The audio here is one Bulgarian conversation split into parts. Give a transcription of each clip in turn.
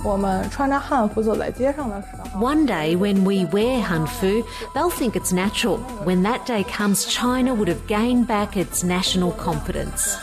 One day when we wear hanfu, they'll think it's natural. When that day comes, China would have gained back its national confidence.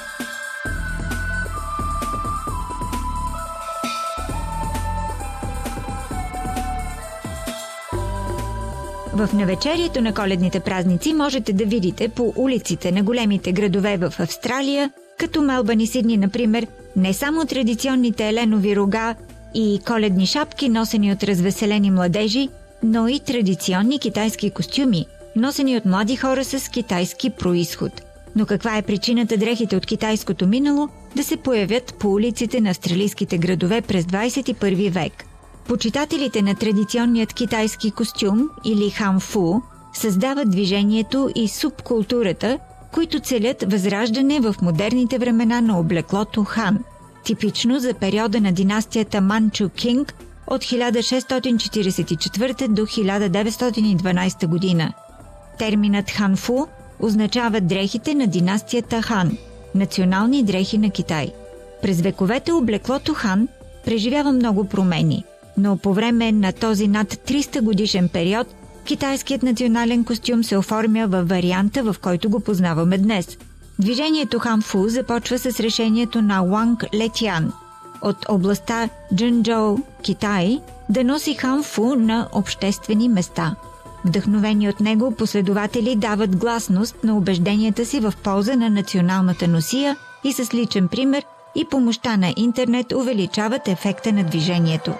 В навечерието на коледните празници можете да видите по улиците на големите градове в Австралия, като Мелбърн и Сидни, например, не само традиционните еленови рога и коледни шапки, носени от развеселени младежи, но и традиционни китайски костюми, носени от млади хора с китайски происход. Но каква е причината дрехите от китайското минало да се появят по улиците на австралийските градове през 21 век? Почитателите на традиционният китайски костюм или ханфу създават движението и субкултурата, които целят възраждане в модерните времена на облеклото хан, типично за периода на династията Манчу Кинг от 1644 до 1912 година. Терминът ханфу означава дрехите на династията Хан, национални дрехи на Китай. През вековете облеклото хан преживява много промени, но по време на този над 300 годишен период китайският национален костюм се оформя във варианта, в който го познаваме днес. Движението ханфу започва с решението на Уанг Летян от областта Чжэнчжоу, Китай, да носи ханфу на обществени места. Вдъхновени от него, последователи дават гласност на убежденията си в полза на националната носия и с личен пример и помощта на интернет увеличават ефекта на движението.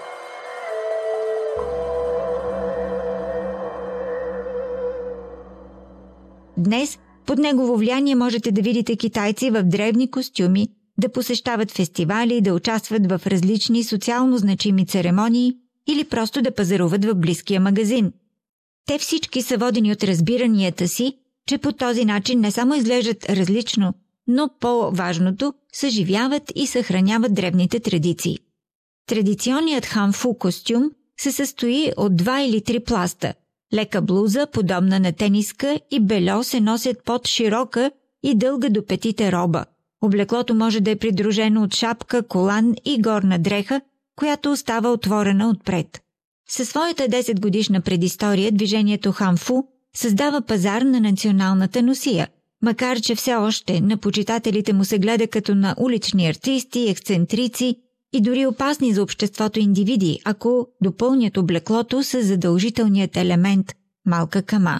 Днес под негово влияние можете да видите китайци в древни костюми, да посещават фестивали, да участват в различни социално значими церемонии или просто да пазаруват в близкия магазин. Те всички са водени от разбиранията си, че по този начин не само изглеждат различно, но по-важното – съживяват и съхраняват древните традиции. Традиционният ханфу костюм се състои от 2 или 3 пласта. Лека блуза, подобна на тениска, и бельо се носят под широка и дълга до петите роба. Облеклото може да е придружено от шапка, колан и горна дреха, която остава отворена отпред. Със своята 10-годишна предистория движението ханфу създава пазар на националната носия, макар че все още на почитателите му се гледа като на улични артисти, ексцентрици и дори опасни за обществото индивиди, ако допълнят облеклото с задължителният елемент – малка кама.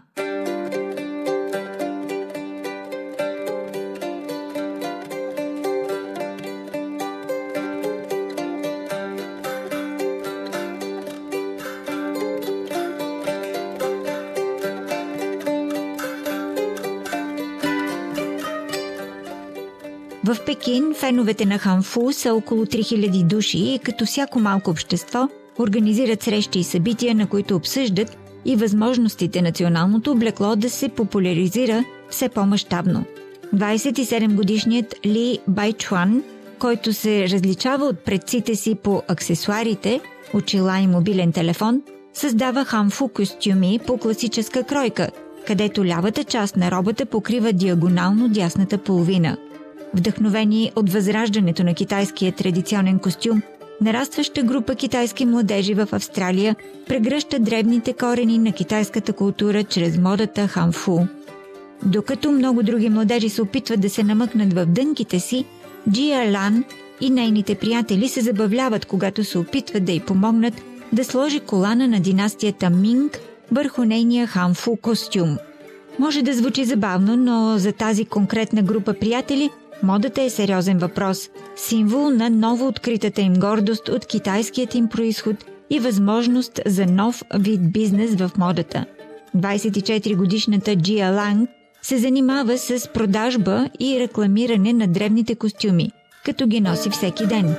В Пекин феновете на ханфу са около 3000 души и като всяко малко общество организират срещи и събития, на които обсъждат и възможностите националното облекло да се популяризира все по-мащабно. 27-годишният Ли Байчуан, който се различава от предците си по аксесуарите, очила и мобилен телефон, създава ханфу костюми по класическа кройка, където лявата част на робата покрива диагонално дясната половина. Вдъхновени от възраждането на китайския традиционен костюм, нарастваща група китайски младежи в Австралия прегръща древните корени на китайската култура чрез модата ханфу. Докато много други младежи се опитват да се намъкнат в дънките си, Джия Лан и нейните приятели се забавляват, когато се опитват да й помогнат да сложи колана на династията Минг върху нейния ханфу костюм. Може да звучи забавно, но за тази конкретна група приятели модата е сериозен въпрос, символ на ново откритата им гордост от китайският им произход и възможност за нов вид бизнес в модата. 24-годишната Джия Ланг се занимава с продажба и рекламиране на древните костюми, като ги носи всеки ден.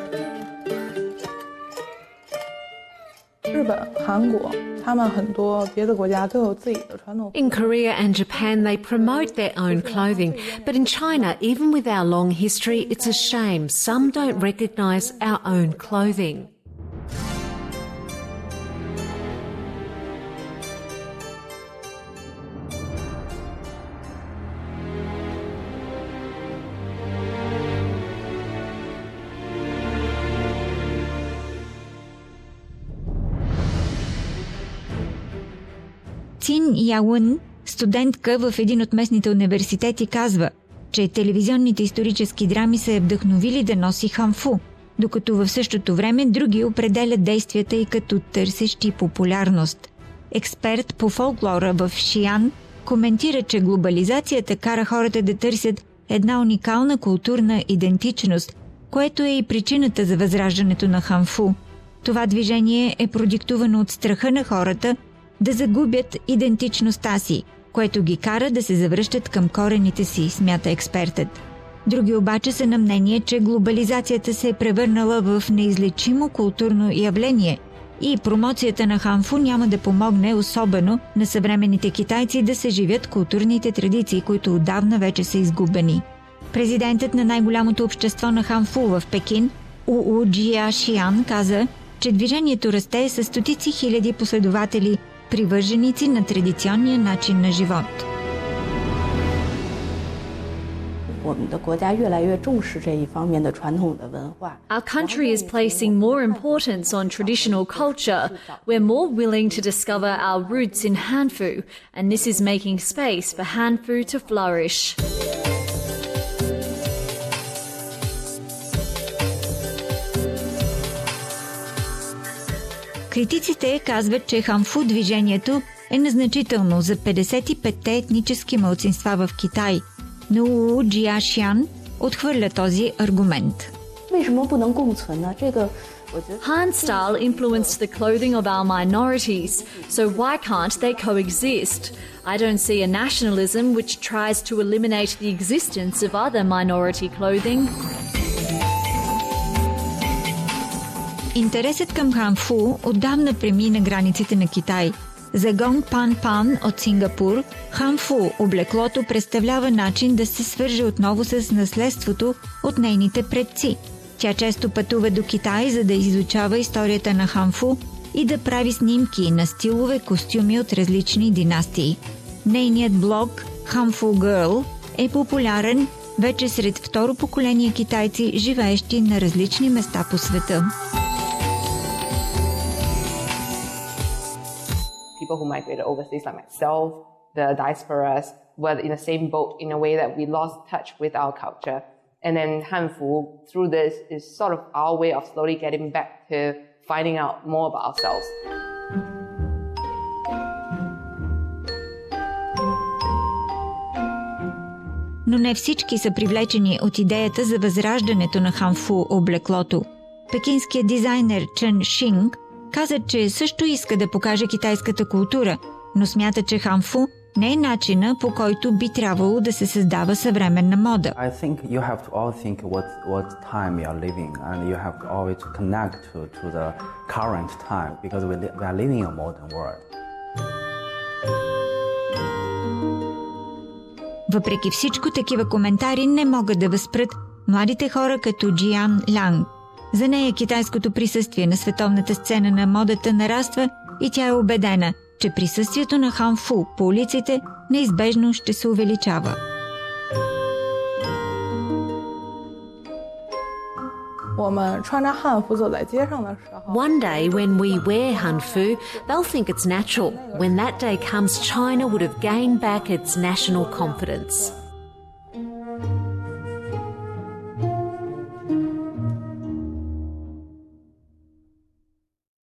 In Korea and Japan, they promote their own clothing. But in China, even with our long history, it's a shame some don't recognise our own clothing. Цин Яун, студентка в един от местните университети, казва, че телевизионните исторически драми са я вдъхновили да носи ханфу, докато в същото време други определят действията й като търсещи популярност. Експерт по фолклора в Шиян коментира, че глобализацията кара хората да търсят една уникална културна идентичност, което е и причината за възраждането на ханфу. Това движение е продиктувано от страха на хората да загубят идентичността си, което ги кара да се завръщат към корените си, смята експертът. Други обаче са на мнение, че глобализацията се е превърнала в неизлечимо културно явление и промоцията на ханфу няма да помогне особено на съвременните китайци да се живят културните традиции, които отдавна вече са изгубени. Президентът на най-голямото общество на ханфу в Пекин, Уу Джия Шиян, каза, че движението расте със стотици хиляди последователи, привърженици на традиционния начин на живот. Our country is placing more importance on traditional culture. We're more willing to discover our roots in Hanfu, and this is making space for Hanfu to flourish. Критиците казват, че ханфу движението е незначително за 55-те етнически малцинства в Китай, но Уу Джия Шиян отхвърля този аргумент. Han style influenced the clothing of our minorities, so why can't they coexist? I don't see a nationalism which tries to eliminate the existence of other minority clothing. Интересът към ханфу отдавна премина границите на Китай. За Гонг Пан Пан от Сингапур, ханфу облеклото представлява начин да се свърже отново с наследството от нейните предци. Тя често пътува до Китай, за да изучава историята на ханфу и да прави снимки на стилове костюми от различни династии. Нейният блог Hanfu Girl е популярен вече сред второ поколение китайци, живеещи на различни места по света. People who migrated overseas like myself, the diasporas, were in the same boat in a way that we lost touch with our culture. And then Hanfu, through this, is sort of our way of slowly getting back to finding out more about ourselves. Но не всички са привлечени от идеята за възраждането на ханфу облеклото. Пекинският дизайнер Чен Шинг каза, че също иска да покаже китайската култура, но смята, че ханфу не е начина, по който би трябвало да се създава съвременна мода. I think you have to always think what time you are living, and you have to always connect to the current time, because we are living in a modern world. Въпреки всичко, такива коментари не могат да възспрат младите хора като Джиан Лянг. За нея китайското присъствие на световната сцена на модата нараства и тя е убедена, че присъствието на ханфу по улиците неизбежно ще се увеличава. One day when we wear hanfu, they'll think it's natural. When that day comes, China would have gained back its national confidence.